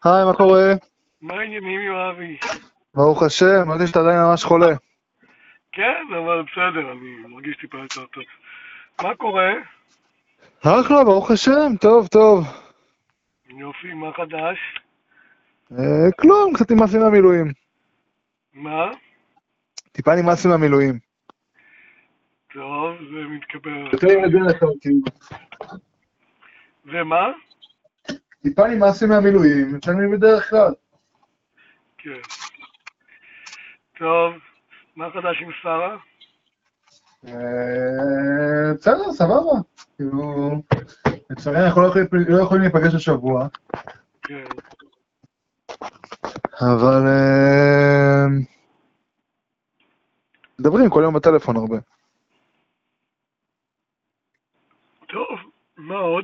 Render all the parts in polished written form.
היי, מה קורה? מה העניינים, יואבי? ברוך השם, אמרתי שאתה עדיין ממש חולה. כן, אבל בסדר, אני מרגיש טיפה יותר טוב. מה קורה? אחלה, ברוך השם, טוב, טוב. יופי, מה חדש? כלום, קצת נמאס לי מהמילואים. מה? טיפה נמאס לי מהמילואים. טוב, זה מתקבל על יותר הדעת. בדרך כלל, כאילו. ומה? טיפה נמאס לי מהמילואים, משלמים בדרך כלל. כן. טוב, מה חדש עם שרה? בסדר, סבבה. כאילו, לצערי אנחנו לא יכולים להיפגש השבוע, כן. אבל מדברים כל יום בטלפון הרבה. טוב, מה עוד?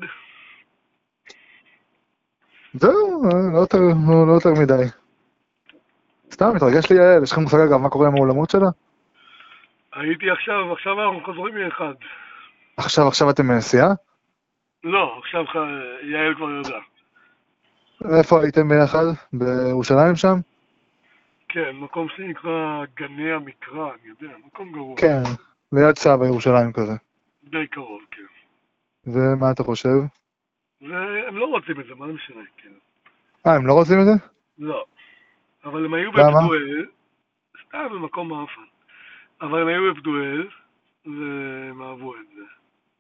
זהו, לא יותר מדי. סתם, מתרגש לי יעל, יש לך מושג אגב מה קורה עם האולמות שלה? הייתי עכשיו אנחנו חוזרים מאחד. עכשיו אתם מסיעה? לא, עכשיו יעל כבר יודע. איפה הייתם ביחד? בירושלים שם? כן, מקום שנקרא גני המקרא, אני יודע, מקום גרוע. כן, ליד סבא ירושלים כזה. די קרוב, כן. ומה אתה חושב? והם לא רוצים את זה, מה זה משנה, כן. הם לא רוצים את זה? לא. אבל הם היו למה? בפדואל, סתם במקום מאפן. אבל הם היו בפדואל, והם אהבו את זה.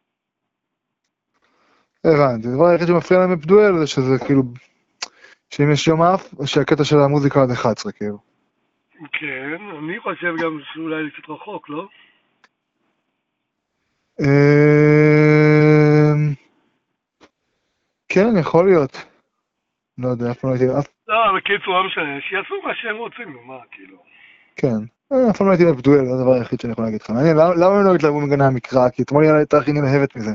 הבנתי, הדבר היחיד שמפריע להם בפדואל זה שזה כאילו, שאם יש יום אף, שהקטע של המוזיקה עד 11 כאילו. כן, אני חושב גם שאולי קצת רחוק, לא? אמ, כן, יכול להיות. לא יודע, אף פעם לא הייתי, לא, בקיצור, לא משנה, שיעשו מה שהם רוצים, נו, מה, כאילו. כן. אף פעם לא הייתי בפדואל, זה הדבר היחיד שאני יכול להגיד לך. מעניין, למה הם לא התלהבו מגני המקרא? כי אתמול הייתה הכי נלהבת מזה.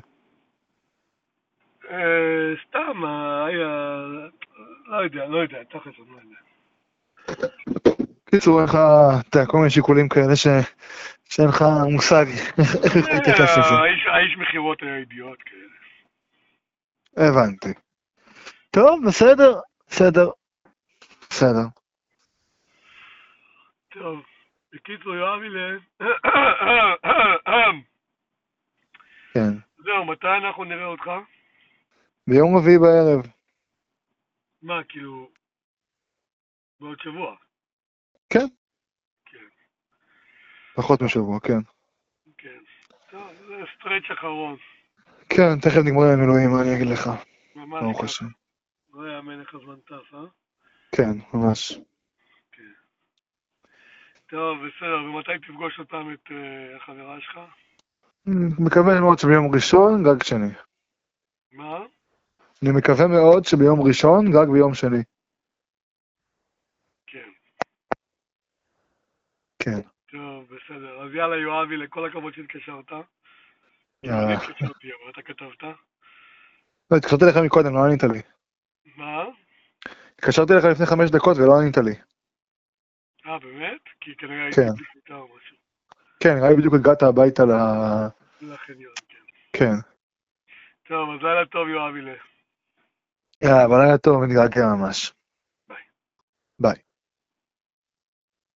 סתם, היה... לא יודע, תכלס, אני לא יודע. קיצור, אין לך, אתה יודע, כל מיני שיקולים כאלה שאין לך מושג איך להתייחס לזה. האיש מכירות היה אידיוט כאלה. הבנתי. טוב, בסדר, בסדר, בסדר. טוב, בקיצור, יואבי כן. זהו, מתי אנחנו נראה אותך? ביום רביעי בערב. מה, כאילו, בעוד שבוע? כן. כן, פחות משבוע, כן. כן. טוב, זה סטרץ' אחרון. כן, תכף נגמר המילואים, מה אני אגיד לך? ממש ברוך השם. ככה. לא יאמן איך הזמן טס, אה? כן, ממש. כן. טוב, בסדר, ומתי תפגוש אותם, את החברה שלך? מקווה מאוד שביום ראשון, גג שני. מה? אני מקווה מאוד שביום ראשון, גג ביום שני. כן. כן. טוב, בסדר. אז יאללה, יואבי, לכל הכבוד שהתקשרת. כאילו, אני יאללה. התקשרתי, אבל אתה כתבת. לא, התקשרתי לך מקודם, לא ענית לי. מה? התקשרתי לך לפני 5 דקות ולא ענית לי. באמת? כי כנראה הייתי כן. בלי קליטה או משהו. כן, נראה לי בדיוק הגעת הביתה לחניון, כן. כן. טוב, אז לילה טוב, יואבי. יאללה, בלילה טוב, מתגעגע ממש. ביי. ביי.